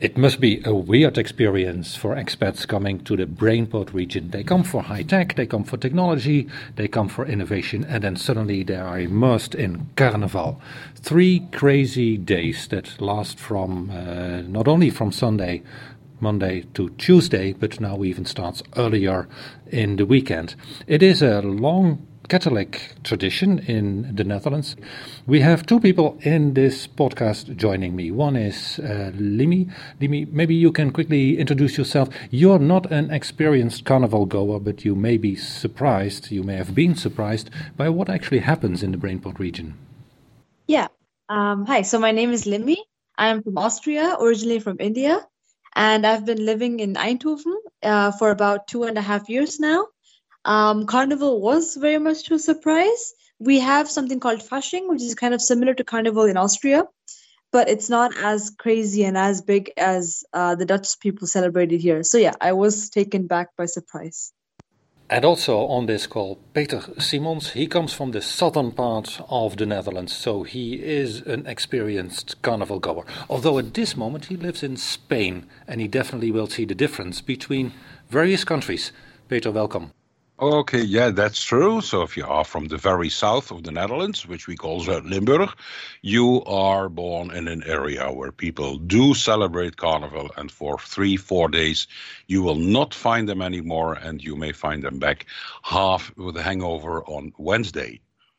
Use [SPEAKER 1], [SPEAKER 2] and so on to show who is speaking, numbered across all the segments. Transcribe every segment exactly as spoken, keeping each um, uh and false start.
[SPEAKER 1] It must be a weird experience for expats coming to the Brainport region. They come for high tech, they come for technology, they come for innovation, and then suddenly they are immersed in Carnaval. Three crazy days that last from uh, not only from Sunday, Monday to Tuesday, but now even starts earlier in the weekend. It is a long Catholic tradition in the Netherlands. We have two people in this podcast joining me. One is uh, Limi. Limi, maybe you can quickly introduce yourself. You're not an experienced carnival goer, but you may be surprised, you may have been surprised by what actually happens in the Brainport region.
[SPEAKER 2] Yeah. Um, hi, so my name is Limi. I'm from Austria, originally from India, and I've been living in Eindhoven uh, for about two and a half years now. Um, Carnival was very much a surprise. We have something called Fasching, which is kind of similar to Carnival in Austria, but it's not as crazy and as big as uh, the Dutch people celebrated here. So yeah, I was taken back by surprise.
[SPEAKER 1] And also on this call, Peter Simons. He comes from the southern part of the Netherlands, so he is an experienced carnival goer. Although at this moment he lives in Spain, and he definitely will see the difference between various countries. Peter, welcome.
[SPEAKER 3] Okay, yeah, that's true. So if you are from the very south of the Netherlands, which we call Zuid-Limburg, you are born in an area where people do celebrate Carnival, and for three, four days, you will not find them anymore, and you may find them back half with a hangover on Wednesday.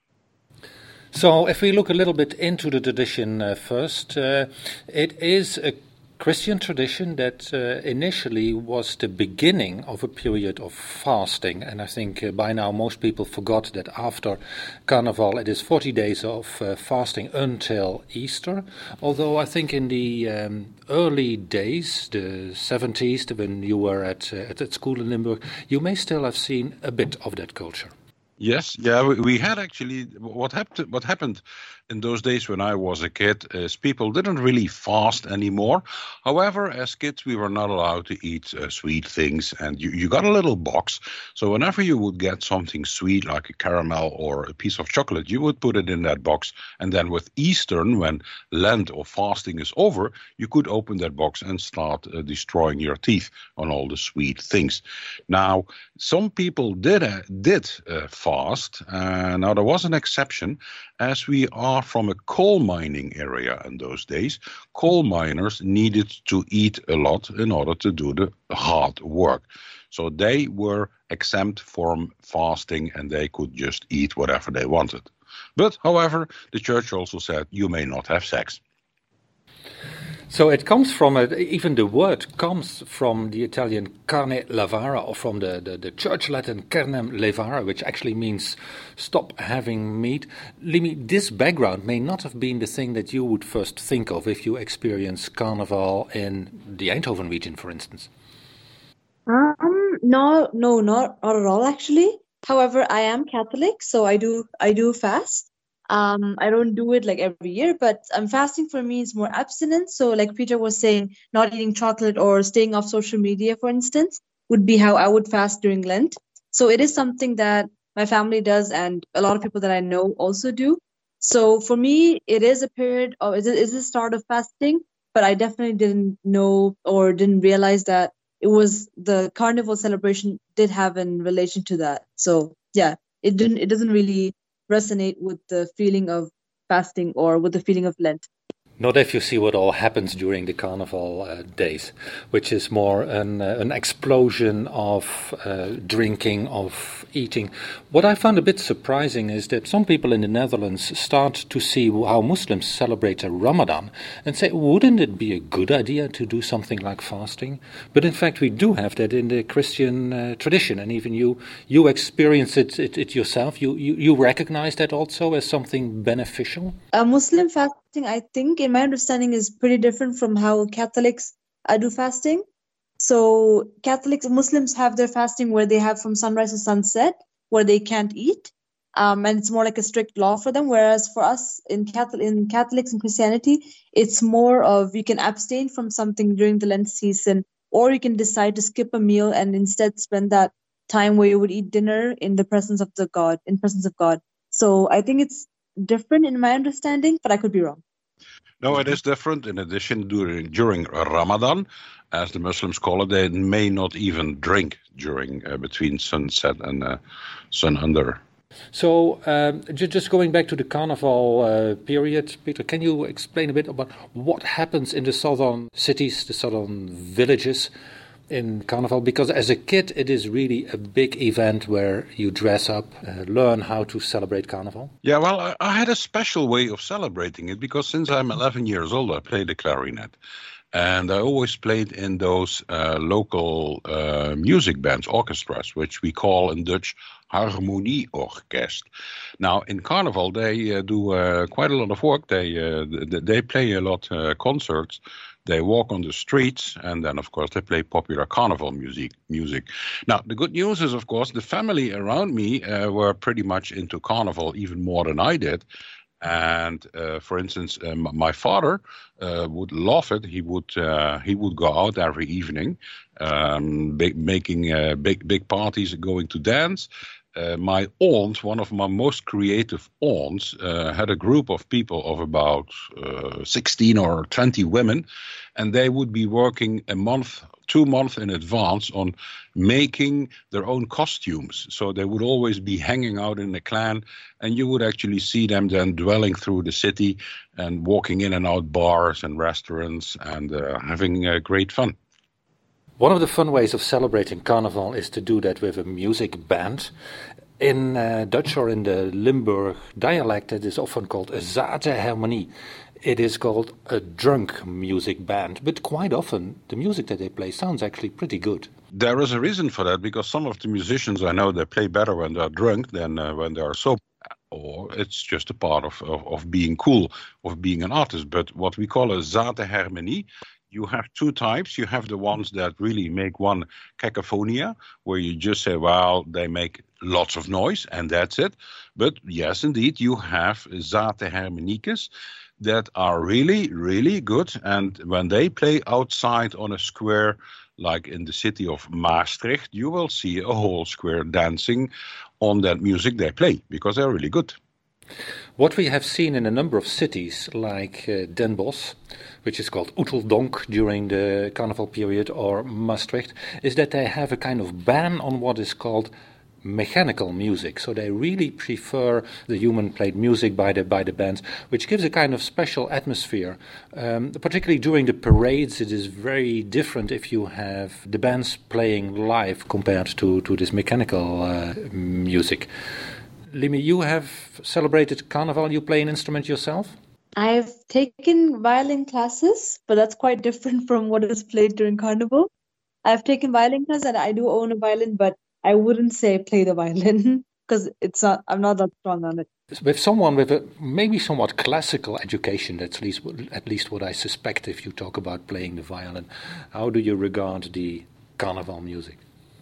[SPEAKER 1] So if we look a little bit into the tradition uh, first, uh, it is a Christian tradition that uh, initially was the beginning of a period of fasting, and I think uh, by now most people forgot that after Carnival it is forty days of uh, fasting until Easter, although I think in the um, early days, the seventies, when you were at, uh, at, at school in Limburg, you may still have seen a bit of that culture.
[SPEAKER 3] Yes, yeah, we, we had actually, what happened, what happened in those days when I was a kid is people didn't really fast anymore. However, as kids, we were not allowed to eat uh, sweet things, and you, you got a little box. So whenever you would get something sweet like a caramel or a piece of chocolate, you would put it in that box. And then with Easter, when Lent or fasting is over, you could open that box and start uh, destroying your teeth on all the sweet things. Now, some people did, uh, did uh, fast. Uh, now, there was an exception, as we are from a coal mining area in those days. Coal miners needed to eat a lot in order to do the hard work. So they were exempt from fasting, and they could just eat whatever they wanted. But, however, the church also said you may not have sex.
[SPEAKER 1] So it comes from, a, even the word comes from the Italian carne levare, or from the, the, the church Latin carnem levare, which actually means stop having meat. Limi, this background may not have been the thing that you would first think of if you experience Carnival in the Eindhoven region, for instance.
[SPEAKER 2] Um, no, no, not, not at all, actually. However, I am Catholic, so I do I do fast. Um, I don't do it like every year, but um, fasting for me is more abstinence. So like Peter was saying, not eating chocolate or staying off social media, for instance, would be how I would fast during Lent. So it is something that my family does, and a lot of people that I know also do. So for me, it is a period of, it is a start of fasting, but I definitely didn't know or didn't realize that it was the carnival celebration did have in relation to that. So yeah, it didn't, it doesn't really resonate with the feeling of fasting or with the feeling of Lent.
[SPEAKER 1] Not if you see what all happens during the Carnival uh, days, which is more an, uh, an explosion of uh, drinking, of eating. What I found a bit surprising is that some people in the Netherlands start to see how Muslims celebrate a Ramadan and say, wouldn't it be a good idea to do something like fasting? But in fact, we do have that in the Christian uh, tradition, and even you you experience it, it, it yourself. You, you, you recognize that also as something beneficial?
[SPEAKER 2] A Muslim fasting, I think, in my understanding, is pretty different from how Catholics uh, do fasting. So Catholics, Muslims have their fasting where they have from sunrise to sunset, where they can't eat, um, and it's more like a strict law for them. Whereas for us in Catholic, in Catholics and Christianity, it's more of you can abstain from something during the Lent season, or you can decide to skip a meal and instead spend that time where you would eat dinner in the presence of the God, in presence of God. So I think it's different in my understanding, but I could be wrong.
[SPEAKER 3] No, it is different. In addition, during during Ramadan, as the Muslims call it, they may not even drink during uh, between sunset and uh, sun under.
[SPEAKER 1] So, um, ju- just going back to the carnival uh, period, Peter, can you explain a bit about what happens in the southern cities, the southern villages in carnival? Because as a kid, it is really a big event where you dress up, uh, learn how to celebrate carnival.
[SPEAKER 3] Yeah, well, I, I had a special way of celebrating it because since I'm eleven years old, I play the clarinet. And I always played in those uh, local uh, music bands, orchestras, which we call in Dutch harmonieorkest. Now, in Carnival, they uh, do uh, quite a lot of work. They uh, they play a lot uh, concerts. They walk on the streets, and then, of course, they play popular Carnival music. Music. Now, the good news is, of course, the family around me uh, were pretty much into Carnival, even more than I did. And uh, for instance, um, my father uh, would love it. He would uh, he would go out every evening, um, big, making uh, big big parties, going to dance. Uh, my aunt, one of my most creative aunts, uh, had a group of people of about uh, sixteen or twenty women, and they would be working a month, two months in advance on making their own costumes. So they would always be hanging out in the clan, and you would actually see them then dwelling through the city and walking in and out bars and restaurants and uh, having uh, great fun.
[SPEAKER 1] One of the fun ways of celebrating Carnival is to do that with a music band. In uh, Dutch or in the Limburg dialect, it is often called a zaterharmonie. It is called a drunk music band, but quite often the music that they play sounds actually pretty good.
[SPEAKER 3] There is a reason for that, because some of the musicians I know, they play better when they're drunk than uh, when they are sober. Or it's just a part of, of, of being cool, of being an artist. But what we call a zaterharmonie, you have two types. You have the ones that really make one cacophonia, where you just say, well, they make lots of noise and that's it. But yes, indeed, you have zaterharmoniekes that are really, really good. And when they play outside on a square, like in the city of Maastricht, you will see a whole square dancing on that music they play, because they're really good.
[SPEAKER 1] What we have seen in a number of cities, like uh, Den Bosch, which is called Oeteldonk during the carnival period, or Maastricht, is that they have a kind of ban on what is called mechanical music. So they really prefer the human-played music by the by the bands, which gives a kind of special atmosphere. Um, particularly during the parades, it is very different if you have the bands playing live compared to, to this mechanical uh, music. Limi, you have celebrated Carnival. You play an instrument yourself?
[SPEAKER 2] I've taken violin classes, but that's quite different from what is played during Carnival. I've taken violin classes and I do own a violin, but I wouldn't say play the violin because it's not. I'm not that strong on it.
[SPEAKER 1] With someone with a maybe somewhat classical education, that's at least at least what I suspect. If you talk about playing the violin, how do you regard the Carnival music?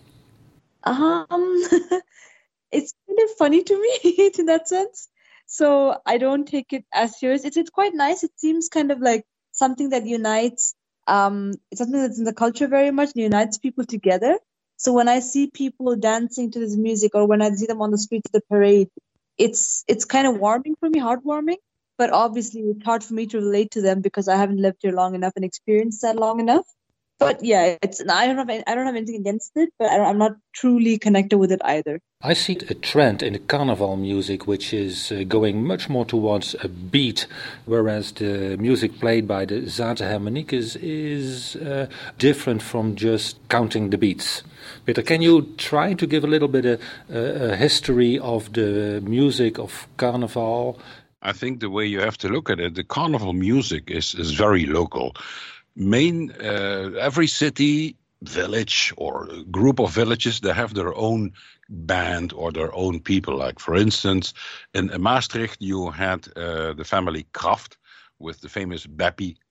[SPEAKER 2] Um, it's kind of funny to me in that sense. So I don't take it as serious. It's it's quite nice. It seems kind of like something that unites. Um, it's something that's in the culture very much and unites people together. So when I see people dancing to this music, or when I see them on the streets of the parade, it's it's kind of warming for me, heartwarming. But obviously, it's hard for me to relate to them because I haven't lived here long enough and experienced that long enough. But yeah, it's I don't have I don't have anything against it, but I don't, I'm not truly connected with it either.
[SPEAKER 1] I see a trend in the Carnival music which is uh, going much more towards a beat, whereas the music played by the zaterharmoniekes is uh, different from just counting the beats. Peter, can you try to give a little bit of a, a history of the music of Carnival?
[SPEAKER 3] I think the way you have to look at it, the Carnival music is, is very local. Main uh, every city, village, or group of villages, they have their own band or their own people. Like, for instance, in Maastricht, you had uh, the family Kraft with the famous Beppie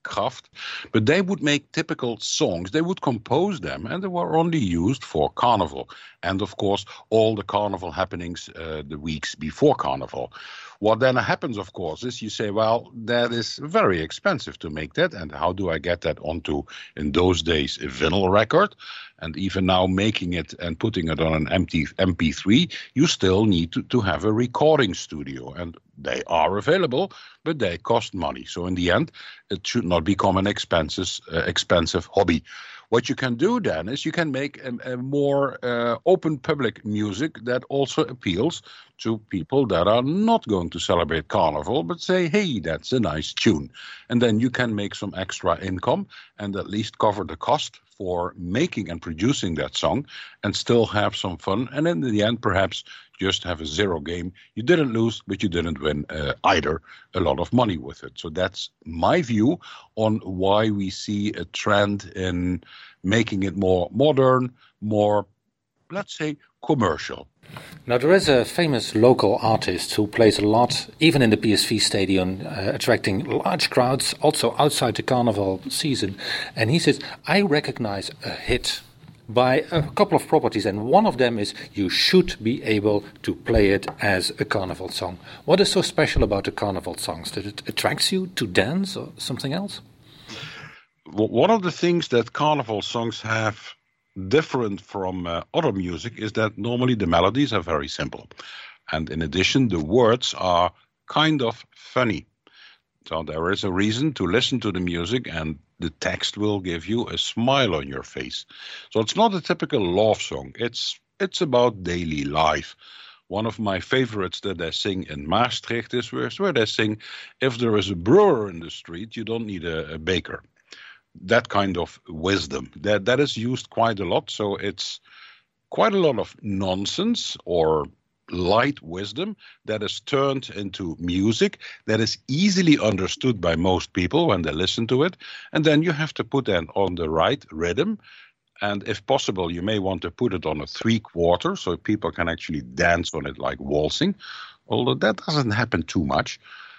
[SPEAKER 3] Kraft, but they would make typical songs. They would compose them, and they were only used for Carnival. And of course, all the Carnival happenings uh, the weeks before Carnival. What then happens, of course, is you say, well, that is very expensive to make that. And how do I get that onto, in those days, a vinyl record? And even now making it and putting it on an empty M P three, you still need to, to have a recording studio. And they are available, but they cost money. So in the end, it should not become an expensive, uh, expensive hobby. What you can do then is you can make a, a more uh, open public music that also appeals to people that are not going to celebrate Carnival, but say, hey, that's a nice tune. And then you can make some extra income and at least cover the cost for making and producing that song and still have some fun. And in the end, perhaps just have a zero game. You didn't lose, but you didn't win uh, either a lot of money with it. So that's my view on why we see a trend in making it more modern, more, let's say, commercial.
[SPEAKER 1] Now, there is a famous local artist who plays a lot, even in the P S V Stadium, uh, attracting large crowds, also outside the Carnival season. And he says, I recognize a hit by a couple of properties, and one of them is you should be able to play it as a Carnival song. What is so special about the Carnival songs? That it attracts you to dance or something else?
[SPEAKER 3] One of the things that Carnival songs have different from uh, other music is that normally the melodies are very simple. And in addition, the words are kind of funny. So there is a reason to listen to the music, and the text will give you a smile on your face. So it's not a typical love song. It's it's about daily life. One of my favorites that they sing in Maastricht is where, where they sing, if there is a brewer in the street, you don't need a, a baker. That kind of wisdom, that that is used quite a lot. So it's quite a lot of nonsense or light wisdom that is turned into music that is easily understood by most people when they listen to it. And then you have to put that on the right rhythm. And if possible, you may want to put it on a three quarter so people can actually dance on it like waltzing, although that doesn't happen too much.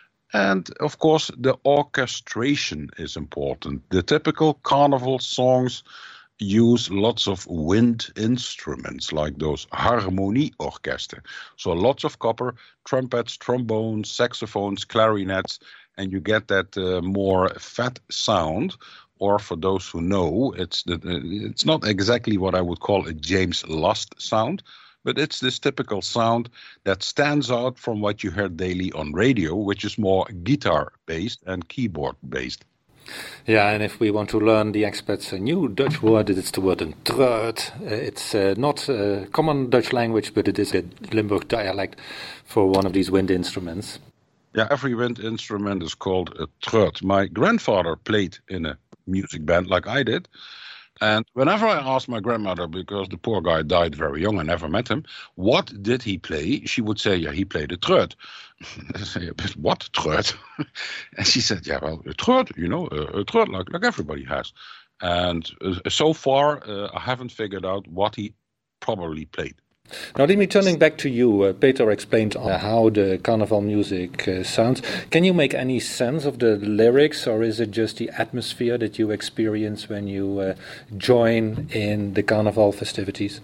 [SPEAKER 3] And of course, the orchestration is important. The typical Carnival songs use lots of wind instruments like those harmonieorkesten. So lots of copper, trumpets, trombones, saxophones, clarinets, and you get that uh, more fat sound. Or for those who know, it's the, it's not exactly what I would call a James Last sound, but it's this typical sound that stands out from what you hear daily on radio, which is more guitar-based and keyboard-based.
[SPEAKER 1] Yeah, and if we want to learn the experts a new Dutch word, it's the word een treut. Uh, it's uh, not a common Dutch language, but it is a Limburg dialect for one of these wind instruments.
[SPEAKER 3] Yeah, every wind instrument is called a treut. My grandfather played in a music band like I did. And whenever I asked my grandmother, because the poor guy died very young, I never met him, what did he play? She would say, yeah, he played a treut. I say, but what treut? And she said, yeah, well, a treut, you know, a, a treut like, like everybody has. And uh, so far, uh, I haven't figured out what he probably played.
[SPEAKER 1] Now, Dimi, turning back to you, uh, Peter explained uh, how the Carnival music uh, sounds. Can you make any sense of the lyrics, or is it just the atmosphere that you experience when you uh, join in the Carnival festivities?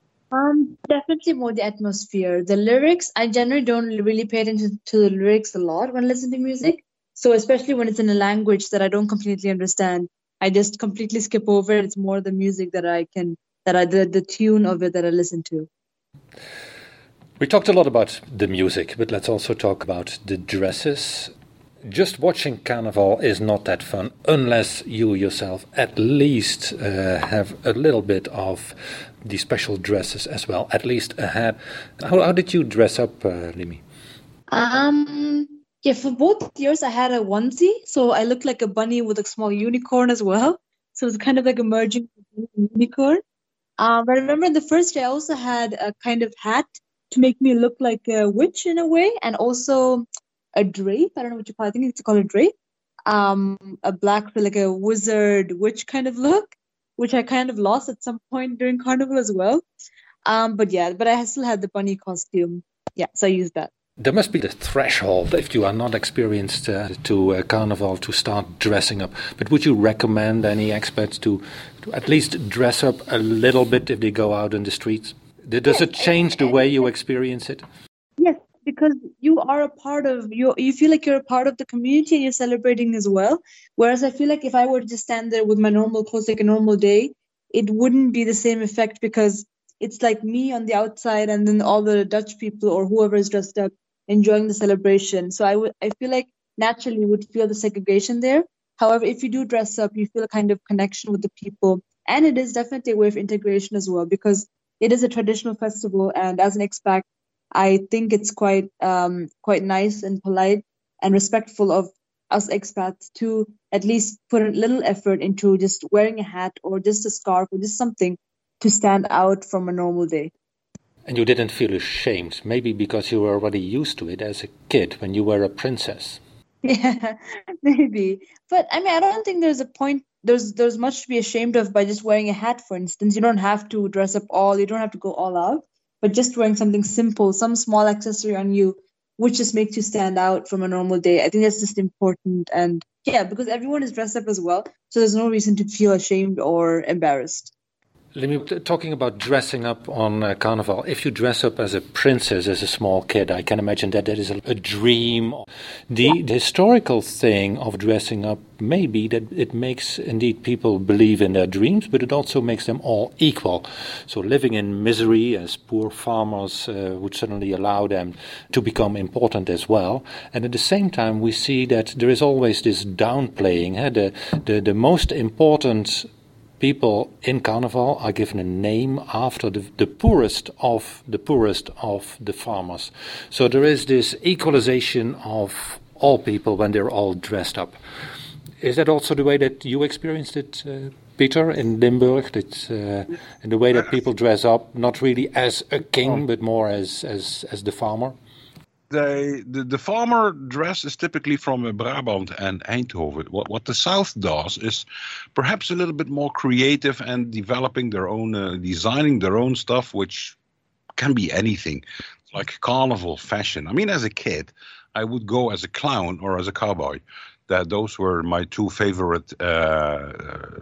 [SPEAKER 2] Um, definitely more the atmosphere. The lyrics, I generally don't really pay attention to the lyrics a lot when I listen to music. So especially when it's in a language that I don't completely understand, I just completely skip over it. It's more the music that I can, that I, the, the tune of it that I listen to.
[SPEAKER 1] We talked a lot about the music, but let's also talk about the dresses. Just watching Carnival is not that fun unless you yourself at least uh, have a little bit of the special dresses as well, at least a hat. How, how did you dress up, uh, Dimi?
[SPEAKER 2] Um, yeah, for both years I had a onesie, so I looked like a bunny with a small unicorn as well. So it's kind of like a merging unicorn. Um, I remember the first day I also had a kind of hat to make me look like a witch in a way, and also a drape. I don't know what you call it. I think it's called a drape. Um, a black, like a wizard witch kind of look, which I kind of lost at some point during Carnival as well. Um, but yeah, but I still had the bunny costume. Yeah, so I used that.
[SPEAKER 1] There must be the threshold if you are not experienced uh, to uh, Carnival to start dressing up. But would you recommend any expats to, to at least dress up a little bit if they go out in the streets? Does it change the way you experience it?
[SPEAKER 2] Yes, because you are a part of you. You feel like you're a part of the community and you're celebrating as well. Whereas I feel like if I were to just stand there with my normal clothes like a normal day, it wouldn't be the same effect because it's like me on the outside and then all the Dutch people or whoever is dressed up enjoying the celebration. So I would, I feel like naturally you would feel the segregation there. However, if you do dress up, you feel a kind of connection with the people. And it is definitely a way of integration as well because it is a traditional festival. And as an expat, I think it's quite um, quite nice and polite and respectful of us expats to at least put a little effort into just wearing a hat or just a scarf or just something to stand out from a normal day.
[SPEAKER 1] And you didn't feel ashamed, maybe because you were already used to it as a kid when you were a princess.
[SPEAKER 2] Yeah, maybe. But I mean, I don't think there's a point, there's there's much to be ashamed of by just wearing a hat, for instance. You don't have to dress up all, you don't have to go all out, but just wearing something simple, some small accessory on you, which just makes you stand out from a normal day. I think that's just important. And yeah, because everyone is dressed up as well, so there's no reason to feel ashamed or embarrassed.
[SPEAKER 1] Let me talking about dressing up on uh, Carnival. If you dress up as a princess as a small kid, I can imagine that that is a, a dream. The, yeah. the historical thing of dressing up may be that it makes indeed people believe in their dreams, but it also makes them all equal. So living in misery as poor farmers uh, would certainly allow them to become important as well. And at the same time, we see that there is always this downplaying. Eh? The, the, the most important people in Carnival are given a name after the, the poorest of the poorest of the farmers. So there is this equalization of all people when they're all dressed up. Is that also the way that you experienced it, uh, Peter, in Limburg? That uh, in the way that people dress up, not really as a king, but more as as, as the farmer?
[SPEAKER 3] They, the, the farmer dress is typically from uh, Brabant and Eindhoven. What, what the South does is perhaps a little bit more creative and developing their own, uh, designing their own stuff, which can be anything, like carnival fashion. I mean, as a kid, I would go as a clown or as a cowboy. That those were my two favorite uh,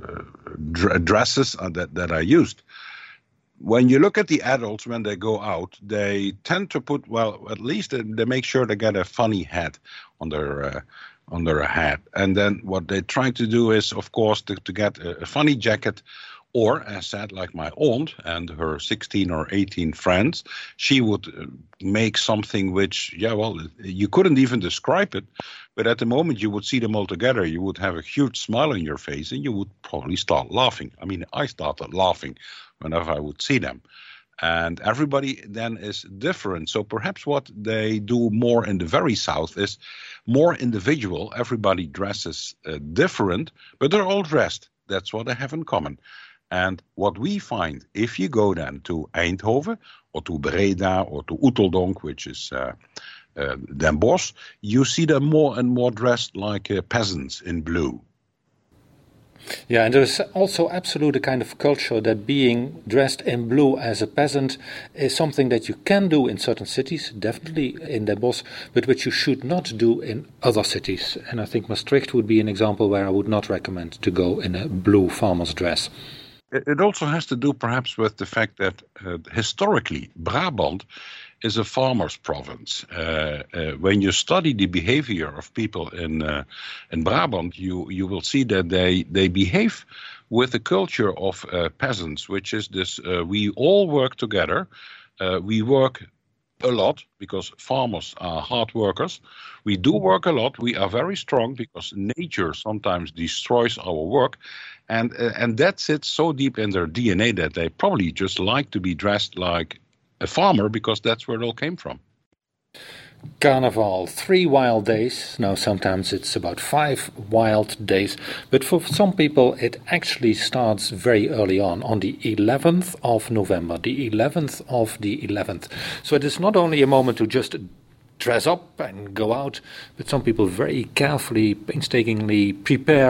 [SPEAKER 3] dr- dresses that, that I used. When you look at the adults, when they go out, they tend to put, well, at least they, they make sure they get a funny hat on their uh, on their hat. And then what they try to do is, of course, to, to get a, a funny jacket, or, as said, like my aunt and her sixteen or eighteen friends, she would make something which, yeah, well, you couldn't even describe it. But at the moment you would see them all together, you would have a huge smile on your face and you would probably start laughing. I mean, I started laughing whenever I would see them. And everybody then is different. So perhaps what they do more in the very south is more individual. Everybody dresses uh, different, but they're all dressed. That's what they have in common. And what we find, if you go then to Eindhoven or to Breda or to Oeteldonk, which is uh, uh, Den Bosch, you see them more and more dressed like uh, peasants in blue.
[SPEAKER 1] Yeah, and there's also absolute a kind of culture that being dressed in blue as a peasant is something that you can do in certain cities, definitely in Den Bosch, but which you should not do in other cities. And I think Maastricht would be an example where I would not recommend to go in a blue farmer's dress.
[SPEAKER 3] It also has to do perhaps with the fact that uh, historically Brabant is a farmer's province. Uh, uh, when you study the behavior of people in uh, in Brabant, you you will see that they they behave with the culture of uh, peasants, which is this: uh, we all work together, uh, we work a lot because farmers are hard workers. We do work a lot. We are very strong because nature sometimes destroys our work. And uh, and that sits so deep in their D N A that they probably just like to be dressed like a farmer because that's where it all came from.
[SPEAKER 1] Carnival, three wild days. Now sometimes it's about five wild days, but for some people it actually starts very early on, on the eleventh of November, the eleventh of the eleventh. So it is not only a moment to just dress up and go out, but some people very carefully, painstakingly prepare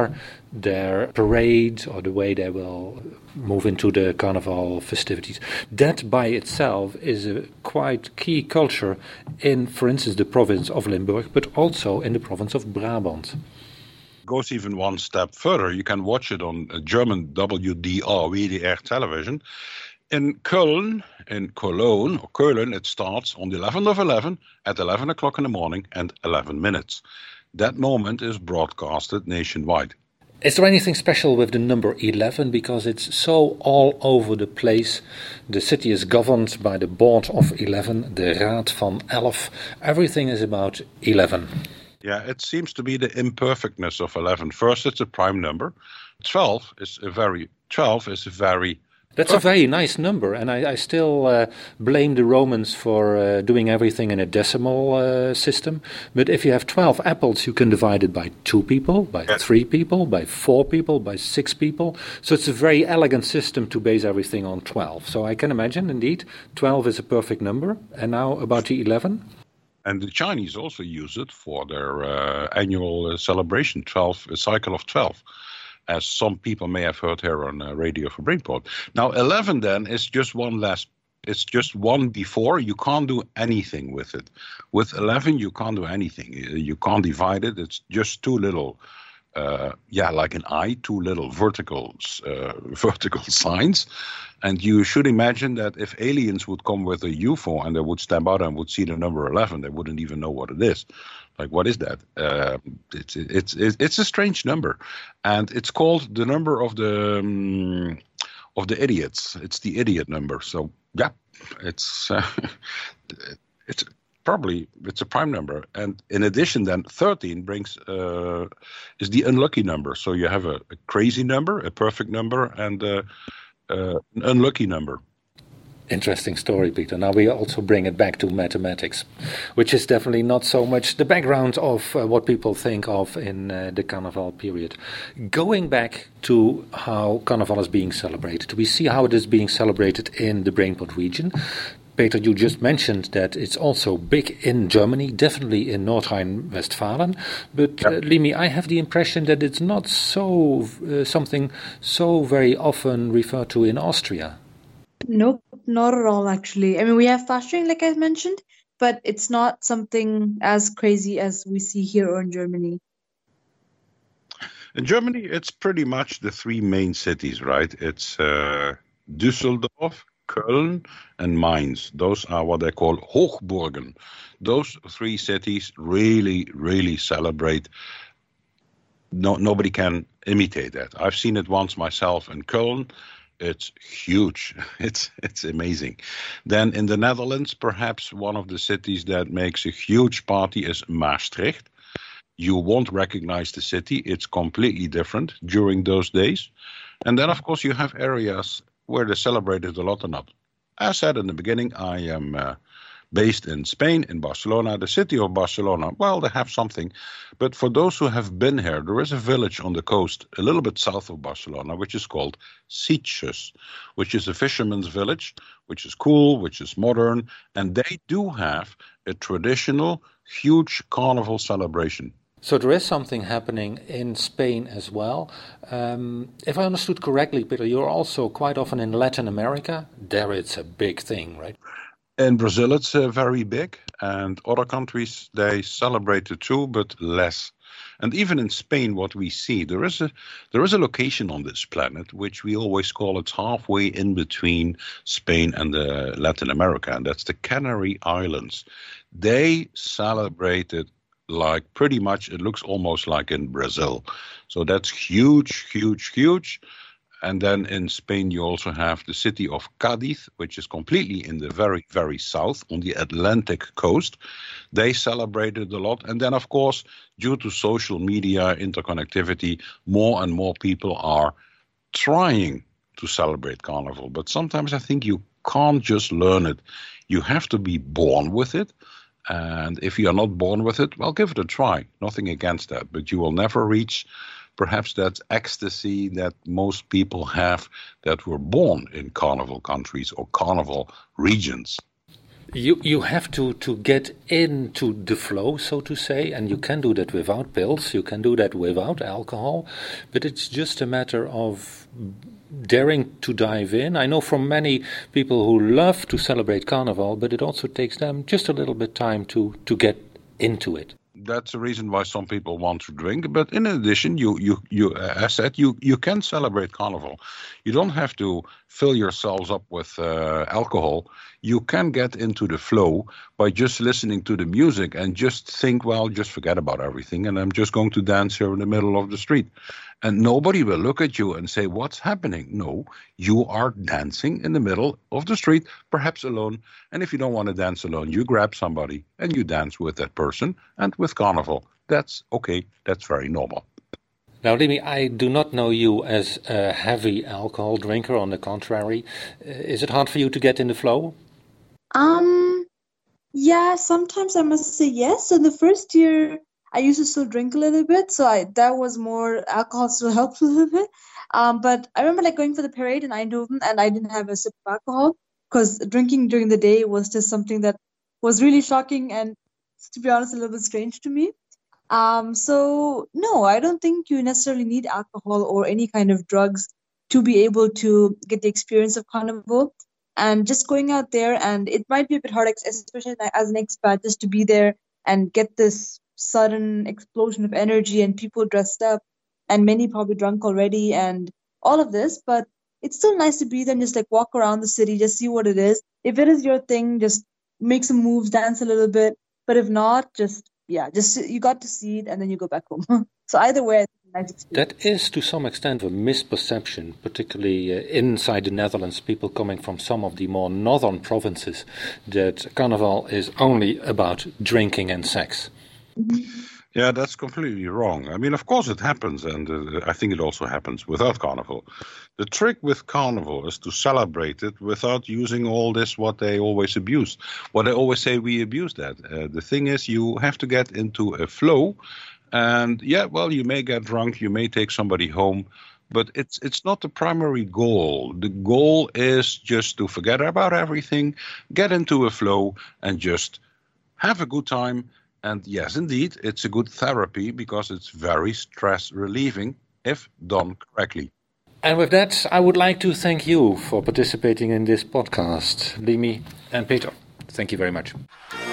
[SPEAKER 1] their parade or the way they will move into the carnival festivities. That by itself is a quite key culture in, for instance, the province of Limburg, but also in the province of Brabant.
[SPEAKER 3] Goes even one step further. You can watch it on German W D R, W D R television. In Köln, in Cologne, or Köln, it starts on the eleventh of eleven at eleven o'clock in the morning and eleven minutes. That moment is broadcasted nationwide.
[SPEAKER 1] Is there anything special with the number eleven? Because it's so all over the place. The city is governed by the Board of eleven, the Raad van Elf. Everything is about eleven.
[SPEAKER 3] Yeah, it seems to be the imperfectness of eleven. First, it's a prime number. twelve is a very, twelve is a very...
[SPEAKER 1] That's a very nice number, and I, I still uh, blame the Romans for uh, doing everything in a decimal uh, system. But if you have twelve apples, you can divide it by two people, by
[SPEAKER 3] Yeah.
[SPEAKER 1] three people, by four people, by six people. So it's a very elegant system to base everything on twelve. So I can imagine, indeed, twelve is a perfect number. And now about the eleven?
[SPEAKER 3] And the Chinese also use it for their uh, annual uh, celebration, twelve, a cycle of twelve. As some people may have heard here on uh, Radio for Brainport. Now, eleven then is just one less, it's just one before. You can't do anything with it. With eleven, you can't do anything. You you can't divide it. It's just two little, uh, yeah, like an eye, two little vertical, uh, vertical signs. And you should imagine that if aliens would come with a U F O and they would step out and would see the number eleven, they wouldn't even know what it is. Like, what is that? Uh, it's, it's it's it's a strange number, and it's called the number of the um, of the idiots. It's the idiot number. So yeah, it's uh, it's probably it's a prime number. And in addition, then thirteen brings uh, is the unlucky number. So you have a, a crazy number, a perfect number, and uh, uh, an unlucky number.
[SPEAKER 1] Interesting story, Peter. Now we also bring it back to mathematics, which is definitely not so much the background of uh, what people think of in uh, the Carnival period. Going back to how Carnival is being celebrated, we see how it is being celebrated in the Brainport region. Peter, you just mentioned that it's also big in Germany, definitely in North Rhine-Westphalia. But uh, Limi, I have the impression that it's not so uh, something so very often referred to in Austria.
[SPEAKER 2] Nope, not at all, actually. I mean, we have fostering, like I mentioned, but it's not something as crazy as we see here or in Germany.
[SPEAKER 3] In Germany, it's pretty much the three main cities, right? It's uh, Düsseldorf, Köln, and Mainz. Those are what they call Hochburgen. Those three cities really, really celebrate. No, nobody can imitate that. I've seen it once myself in Köln. It's huge. It's it's amazing. Then in the Netherlands, perhaps one of the cities that makes a huge party is Maastricht. You won't recognize the city. It's completely different during those days. And then, of course, you have areas where they celebrate it a lot or not. As said in the beginning, I am uh, based in Spain, in Barcelona. The city of Barcelona, well, they have something. But for those who have been here, there is a village on the coast, a little bit south of Barcelona, which is called Sitges, which is a fisherman's village, which is cool, which is modern. And they do have a traditional, huge carnival celebration.
[SPEAKER 1] So there is something happening in Spain as well. Um, if I understood correctly, Peter, you're also quite often in Latin America. There it's a big thing, right?
[SPEAKER 3] In Brazil, it's uh, very big, and other countries, they celebrate it too, but less. And even in Spain, what we see, there is a there is a location on this planet which we always call it halfway in between Spain and uh, Latin America, and that's the Canary Islands. They celebrate it like pretty much, it looks almost like in Brazil. So that's huge, huge, huge. And then in Spain, you also have the city of Cadiz, which is completely in the very, very south on the Atlantic coast. They celebrated a lot. And then, of course, due to social media interconnectivity, more and more people are trying to celebrate Carnival. But sometimes I think you can't just learn it. You have to be born with it. And if you are not born with it, well, give it a try. Nothing against that. But you will never reach perhaps that ecstasy that most people have that were born in carnival countries or carnival regions.
[SPEAKER 1] You you have to, to get into the flow, so to say, and you can do that without pills, you can do that without alcohol, but it's just a matter of daring to dive in. I know from many people who love to celebrate Carnival, but it also takes them just a little bit time to, to get into it.
[SPEAKER 3] That's the reason why some people want to drink. But in addition, you, you, you, as I said, you, you can celebrate Carnival. You don't have to fill yourselves up with uh, alcohol. You can get into the flow by just listening to the music and just think, well, just forget about everything, and I'm just going to dance here in the middle of the street. And nobody will look at you and say, what's happening? No, you are dancing in the middle of the street, perhaps alone. And if you don't want to dance alone, you grab somebody and you dance with that person. And with Carnival, that's okay. That's very normal.
[SPEAKER 1] Now, Limi, I do not know you as a heavy alcohol drinker. On the contrary, uh, is it hard for you to get in the flow?
[SPEAKER 2] Um, yeah, sometimes I must say yes. So the first year, I used to still drink a little bit, so I that was more alcohol still helped a little bit. Um, but I remember like going for the parade in Eindhoven, and I didn't have a sip of alcohol because drinking during the day was just something that was really shocking and, to be honest, a little bit strange to me. Um, so no, I don't think you necessarily need alcohol or any kind of drugs to be able to get the experience of Carnival. And just going out there, and it might be a bit hard, especially as an expat, just to be there and get this sudden explosion of energy and people dressed up and many probably drunk already and all of this. But it's still nice to be there and just like walk around the city, just see what it is. If it is your thing, just make some moves, dance a little bit. But if not, just, yeah, just you got to see it and then you go back home. So either way, it's a nice experience.
[SPEAKER 1] That is to some extent a misperception, particularly uh, inside the Netherlands, people coming from some of the more northern provinces, that Carnival is only about drinking and sex.
[SPEAKER 3] Yeah, that's completely wrong. I mean, of course it happens, and uh, I think it also happens without Carnival. The trick with Carnival is to celebrate it without using all this, what they always abuse. What they always say, we abuse that. Uh, the thing is, you have to get into a flow, and yeah, well, you may get drunk, you may take somebody home, but it's it's not the primary goal. The goal is just to forget about everything, get into a flow, and just have a good time. And yes, indeed, it's a good therapy because it's very stress relieving if done correctly.
[SPEAKER 1] And with that, I would like to thank you for participating in this podcast, Limi and Peter. Thank you very much.